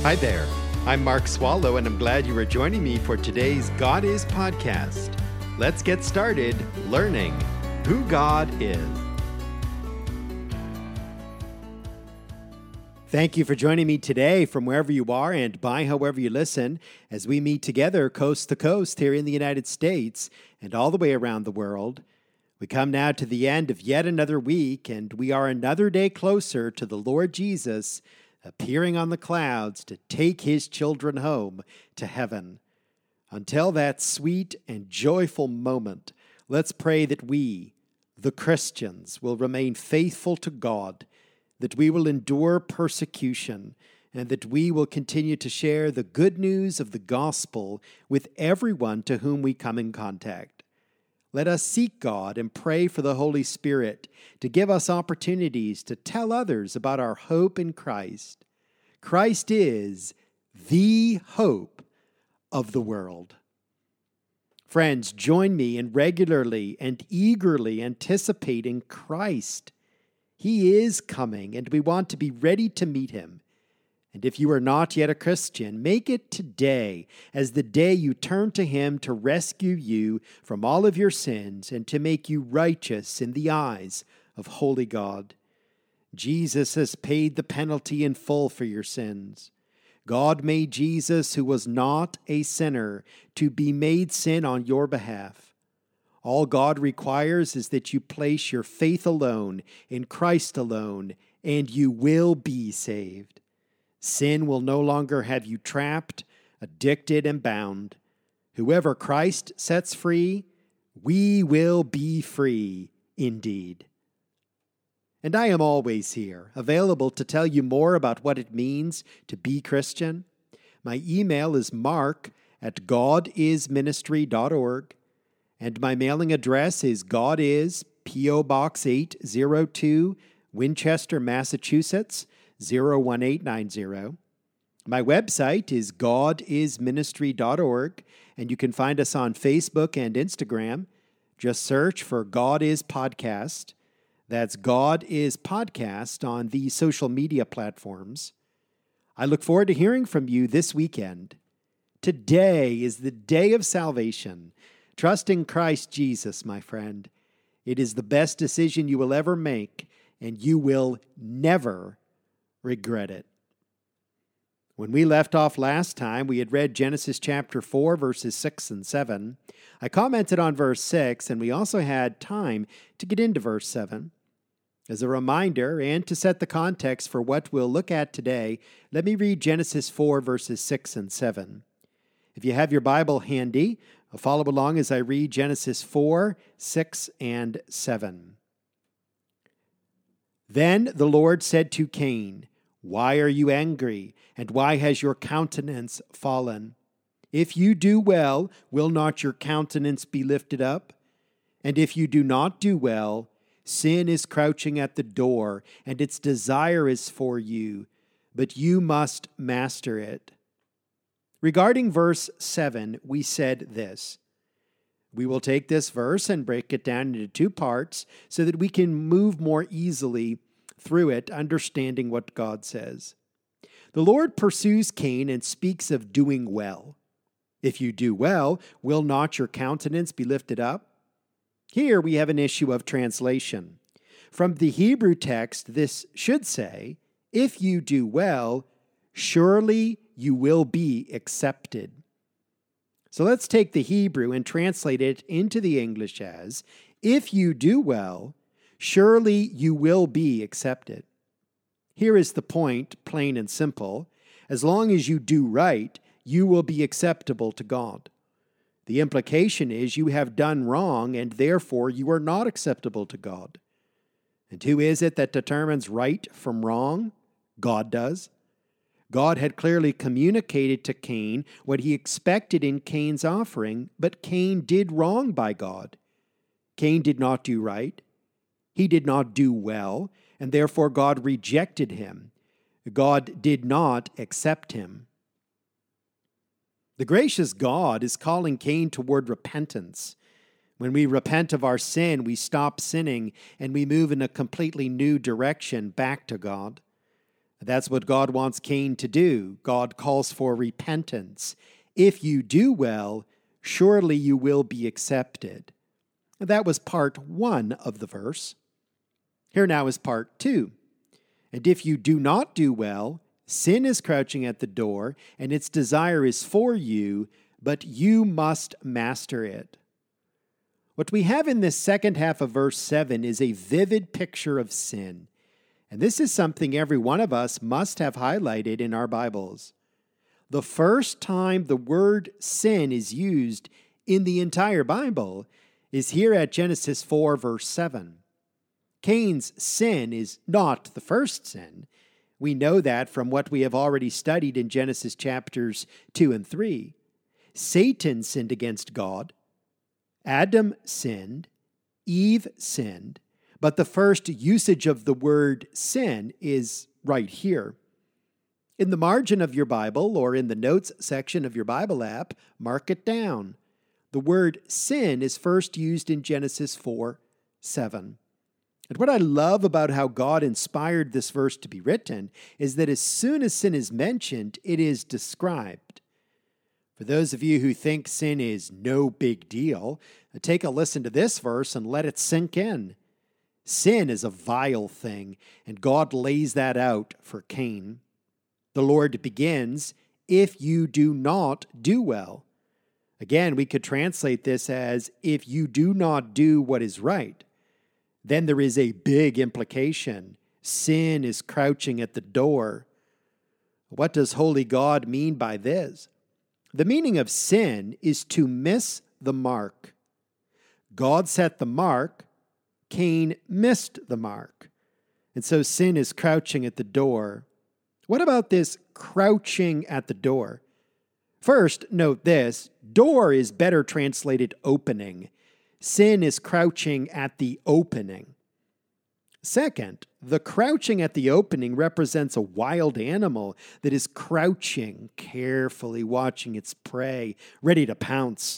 Hi there. I'm Mark Swallow, and I'm glad you are joining me for today's God Is podcast. Let's get started learning who God is. Thank you for joining me today from wherever you are and by however you listen as we meet together coast to coast here in the United States and all the way around the world. We come now to the end of yet another week, and we are another day closer to the Lord Jesus appearing on the clouds to take his children home to heaven. Until that sweet and joyful moment, let's pray that we, the Christians, will remain faithful to God, that we will endure persecution, and that we will continue to share the good news of the gospel with everyone to whom we come in contact. Let us seek God and pray for the Holy Spirit to give us opportunities to tell others about our hope in Christ. Christ is the hope of the world. Friends, join me in regularly and eagerly anticipating Christ. He is coming, and we want to be ready to meet him. And if you are not yet a Christian, make it today as the day you turn to him to rescue you from all of your sins and to make you righteous in the eyes of holy God. Jesus has paid the penalty in full for your sins. God made Jesus, who was not a sinner, to be made sin on your behalf. All God requires is that you place your faith alone in Christ alone, and you will be saved. Sin will no longer have you trapped, addicted, and bound. Whoever Christ sets free, we will be free indeed. And I am always here, available to tell you more about what it means to be Christian. My email is mark@godisministry.org, and my mailing address is God Is, P.O. Box 802, Winchester, Massachusetts, 01890. My website is godisministry.org, and you can find us on Facebook and Instagram. Just search for God Is Podcast. That's God Is Podcast on the social media platforms. I look forward to hearing from you this weekend. Today is the day of salvation. Trust in Christ Jesus, my friend. It is the best decision you will ever make, and you will never regret it. When we left off last time, we had read Genesis chapter 4, verses 6 and 7. I commented on verse 6, and we also had time to get into verse 7. As a reminder, and to set the context for what we'll look at today, let me read Genesis 4, verses 6 and 7. If you have your Bible handy, follow along as I read Genesis 4, 6, and 7. Then the Lord said to Cain, "Why are you angry, and why has your countenance fallen? If you do well, will not your countenance be lifted up? And if you do not do well, sin is crouching at the door, and its desire is for you, but you must master it." Regarding verse 7, we said this. We will take this verse and break it down into two parts so that we can move more easily through it, understanding what God says. The Lord pursues Cain and speaks of doing well. If you do well, will not your countenance be lifted up? Here we have an issue of translation. From the Hebrew text, this should say, if you do well, surely you will be accepted. So let's take the Hebrew and translate it into the English as, if you do well, surely you will be accepted. Here is the point, plain and simple. As long as you do right, you will be acceptable to God. The implication is you have done wrong, and therefore you are not acceptable to God. And who is it that determines right from wrong? God does. God had clearly communicated to Cain what he expected in Cain's offering, but Cain did wrong by God. Cain did not do right. He did not do well, and therefore God rejected him. God did not accept him. The gracious God is calling Cain toward repentance. When we repent of our sin, we stop sinning and we move in a completely new direction back to God. That's what God wants Cain to do. God calls for repentance. If you do well, surely you will be accepted. That was part 1 of the verse. Here now is part 2. And if you do not do well, sin is crouching at the door, and its desire is for you, but you must master it. What we have in this second half of verse 7 is a vivid picture of sin. And this is something every one of us must have highlighted in our Bibles. The first time the word sin is used in the entire Bible is here at Genesis 4, verse 7. Cain's sin is not the first sin. We know that from what we have already studied in Genesis chapters 2 and 3. Satan sinned against God. Adam sinned. Eve sinned. But the first usage of the word sin is right here. In the margin of your Bible or in the notes section of your Bible app, mark it down. The word sin is first used in Genesis 4, 7. And what I love about how God inspired this verse to be written is that as soon as sin is mentioned, it is described. For those of you who think sin is no big deal, take a listen to this verse and let it sink in. Sin is a vile thing, and God lays that out for Cain. The Lord begins, if you do not do well. Again, we could translate this as, if you do not do what is right. Then there is a big implication. Sin is crouching at the door. What does holy God mean by this? The meaning of sin is to miss the mark. God set the mark. Cain missed the mark. And so sin is crouching at the door. What about this crouching at the door? First, note this. Door is better translated opening. Sin is crouching at the opening. Second, the crouching at the opening represents a wild animal that is crouching, carefully watching its prey, ready to pounce.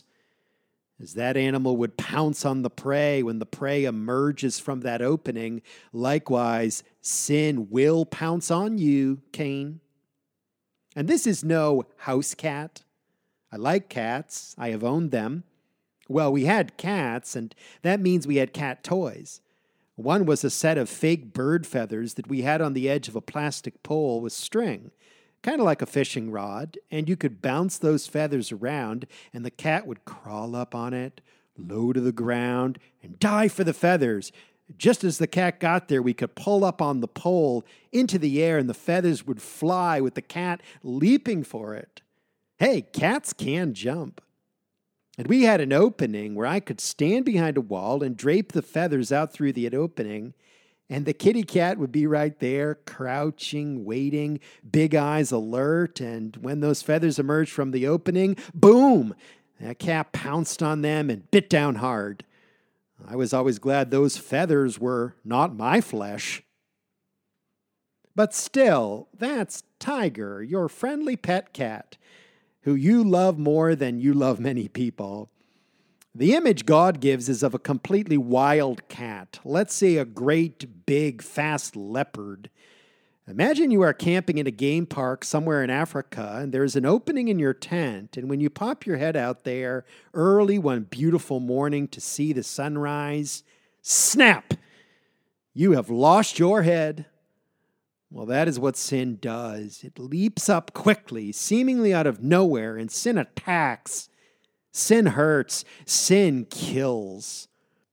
As that animal would pounce on the prey when the prey emerges from that opening, likewise, sin will pounce on you, Cain. And this is no house cat. I like cats. I have owned them. Well, we had cats, and that means we had cat toys. One was a set of fake bird feathers that we had on the edge of a plastic pole with string, kind of like a fishing rod, and you could bounce those feathers around, and the cat would crawl up on it, low to the ground, and dive for the feathers. Just as the cat got there, we could pull up on the pole into the air, and the feathers would fly with the cat leaping for it. Hey, cats can jump. And we had an opening where I could stand behind a wall and drape the feathers out through the opening, and the kitty cat would be right there, crouching, waiting, big eyes alert, and when those feathers emerged from the opening, boom! That cat pounced on them and bit down hard. I was always glad those feathers were not my flesh. But still, that's Tiger, your friendly pet cat, who you love more than you love many people. The image God gives is of a completely wild cat. Let's say a great, big, fast leopard. Imagine you are camping in a game park somewhere in Africa, and there's an opening in your tent, and when you pop your head out there early one beautiful morning to see the sunrise, snap! You have lost your head. Well, that is what sin does. It leaps up quickly, seemingly out of nowhere, and sin attacks. Sin hurts. Sin kills.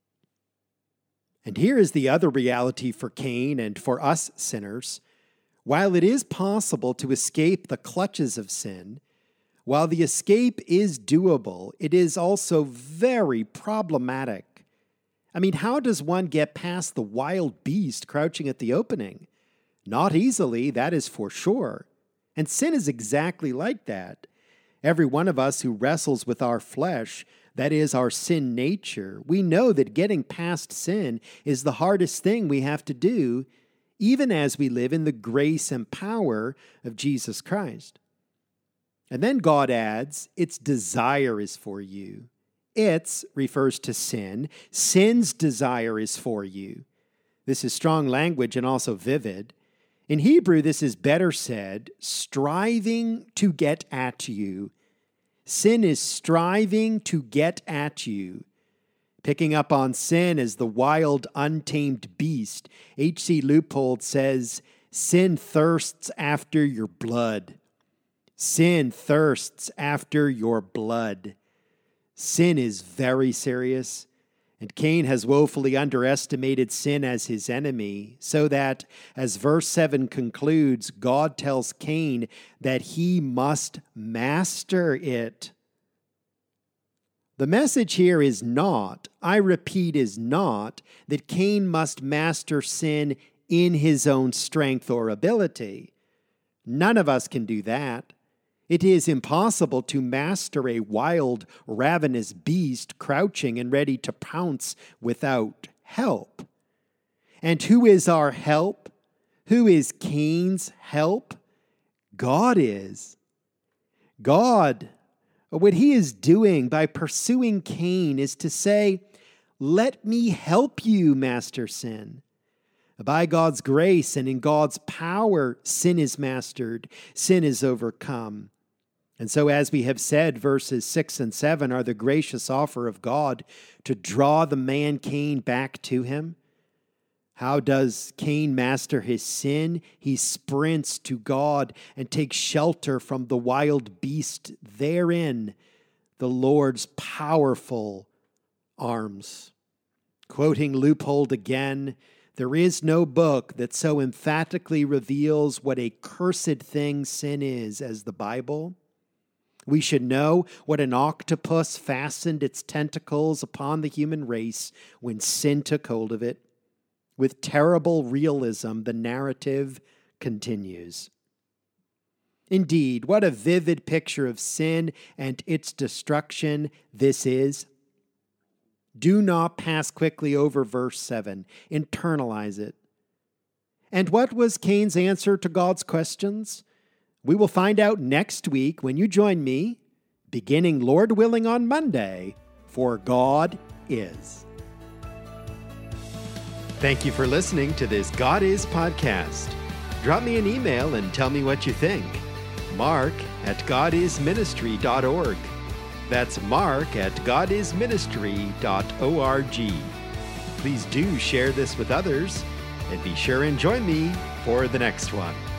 And here is the other reality for Cain and for us sinners. While it is possible to escape the clutches of sin, while the escape is doable, it is also very problematic. I mean, how does one get past the wild beast crouching at the opening? Not easily, that is for sure. And sin is exactly like that. Every one of us who wrestles with our flesh, that is our sin nature, we know that getting past sin is the hardest thing we have to do, even as we live in the grace and power of Jesus Christ. And then God adds, its desire is for you. Its refers to sin. Sin's desire is for you. This is strong language and also vivid. In Hebrew, this is better said, striving to get at you. Sin is striving to get at you. Picking up on sin as the wild, untamed beast, H.C. Leupold says, sin thirsts after your blood. Sin thirsts after your blood. Sin is very serious, and Cain has woefully underestimated sin as his enemy, so that, as verse 7 concludes, God tells Cain that he must master it. The message here is not, I repeat, is not that Cain must master sin in his own strength or ability. None of us can do that. It is impossible to master a wild, ravenous beast crouching and ready to pounce without help. And who is our help? Who is Cain's help? God is. God, what he is doing by pursuing Cain is to say, let me help you, master sin. By God's grace and in God's power, sin is mastered, sin is overcome. And so, as we have said, verses 6 and 7 are the gracious offer of God to draw the man Cain back to him. How does Cain master his sin? He sprints to God and takes shelter from the wild beast therein, the Lord's powerful arms. Quoting Leupold again, there is no book that so emphatically reveals what a cursed thing sin is as the Bible. We should know what an octopus fastened its tentacles upon the human race when sin took hold of it. With terrible realism, the narrative continues. Indeed, what a vivid picture of sin and its destruction this is. Do not pass quickly over verse 7. Internalize it. And what was Cain's answer to God's questions? We will find out next week when you join me, beginning, Lord willing, on Monday, for God is. Thank you for listening to this God Is podcast. Drop me an email and tell me what you think. Mark@godisministry.org. That's Mark@godisministry.org. Please do share this with others, and be sure and join me for the next one.